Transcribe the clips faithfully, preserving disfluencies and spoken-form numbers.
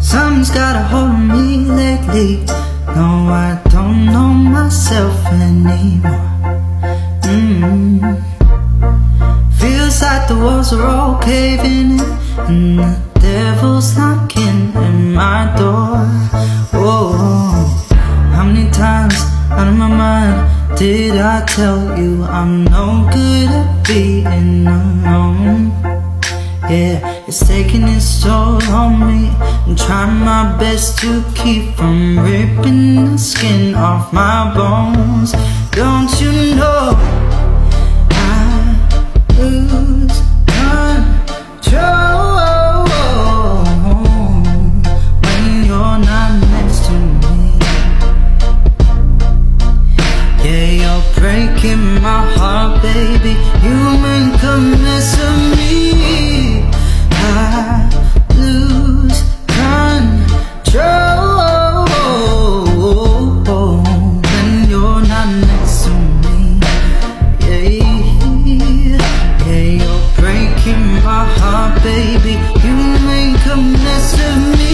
Something's got a hold on me lately. No, I don't know myself anymore. mm. Feels like the walls are all caving in, and the devil's knocking at my door. Oh, how many times out of my mind did I tell you I'm no good at being alone? Yeah, it's taking its toll on me. I'm trying my best to keep from ripping the skin off my bones. Don't you know I lose control when you're not next to me? Yeah, you're breaking my heart, baby. You make a mess of me. I lose control when you're not next to me. Yeah, yeah, you're breaking my heart, baby. You make a mess of me.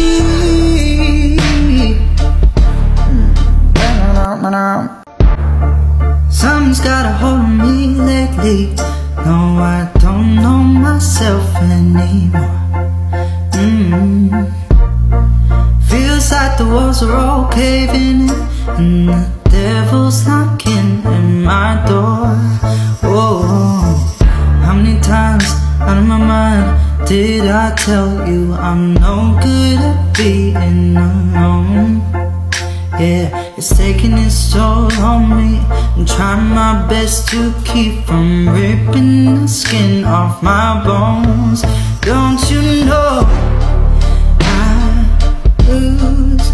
Something's got a hold on me lately. No, I don't know myself anymore. mm. Feels like the walls are all caving in, and the devil's knocking at my door. Oh, how many times out of my mind did I tell you I'm no good at being alone? Yeah, it's taking its toll on me. I'm trying my best to keep from ripping the skin off my bones. Don't you know I lose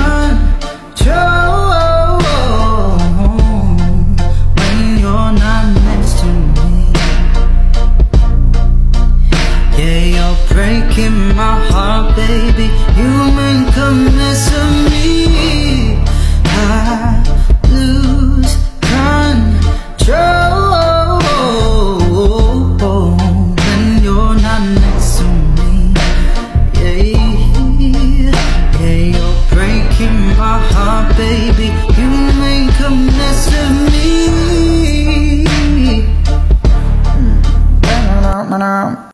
control when you're not next to me? Yeah, you're breaking my heart, baby. You make a mess of me. I lose control when you're not next to me. Yeah, yeah, you're breaking my heart, baby.